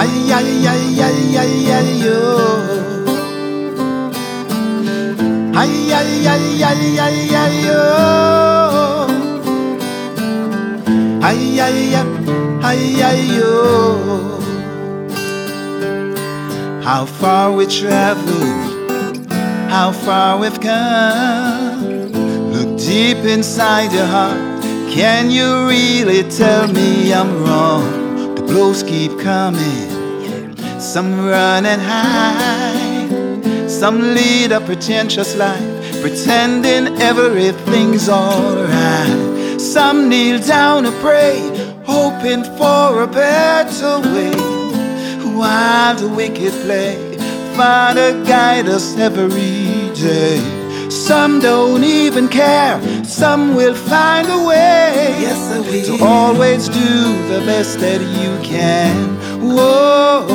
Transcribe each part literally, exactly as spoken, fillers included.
Ay, ay, ay, ay, ay, ay, yo. Ay, ay, ay, ay, ay, ay, yo. Ay, ay, ay, ay, ay, yo. How far we traveled, how far we've come. Look deep inside your heart. Can you really tell me I'm wrong? The blows keep coming. Some run and hide. Some lead a pretentious life, pretending everything's alright. Some kneel down and pray, hoping for a better way. While the wicked play, Father, guide us every day. Some don't even care, some will find a way. Yes, I will. To always do the best that you can. Whoa.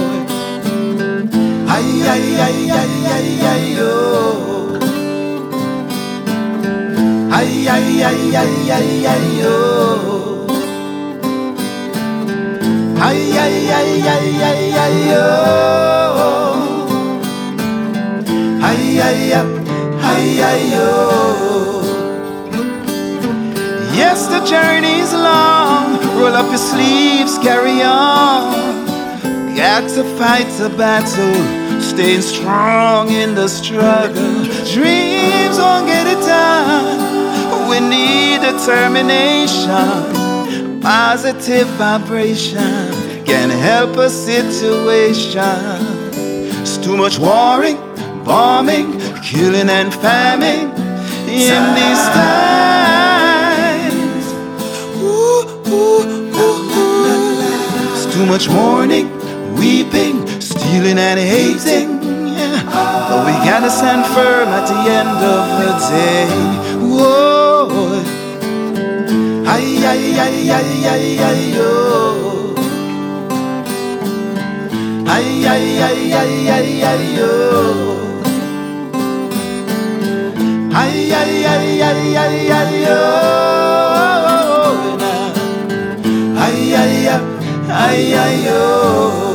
Ay, ay, ay, ay, ay, ay, yo. Ay, ay, ay, ay, ay, ay, yo. Ay, ay, ay, ay, ay, ay, yo. Ay, ay, ay, ay, ay, yo. Yes, the journey's long. Roll up your sleeves, carry on. Got to fight the battle, staying strong in the struggle. Dreams won't get it done. We need determination. Positive vibration can help a situation. It's too much warring, bombing, killing and famine in these times. Ooh, ooh, ooh, ooh. It's too much mourning, weeping, stealing and hating. Yeah. But we gotta stand firm at the end of the day. Whoa. Ay, ay, ay, ay, ay, ay, yo. Ay, ay, ay, ay, ay, ay, yo. Ay, ay, ay, ay, ay, ay, yo. Ay, ay, ay, ay, ay, yo.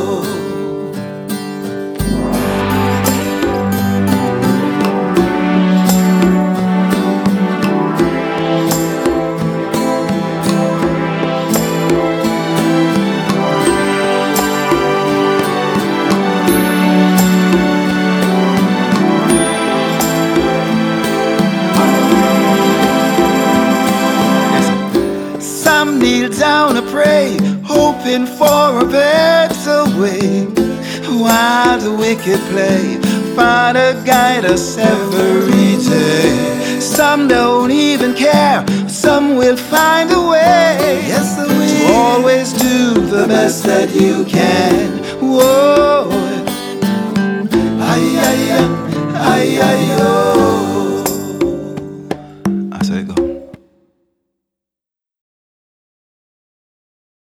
Some kneel down and pray, hoping for a better way. While the wicked play, Father, guide us every day. Some don't even care, some will find a way. Yes, I will. To always do the best that you can. Whoa.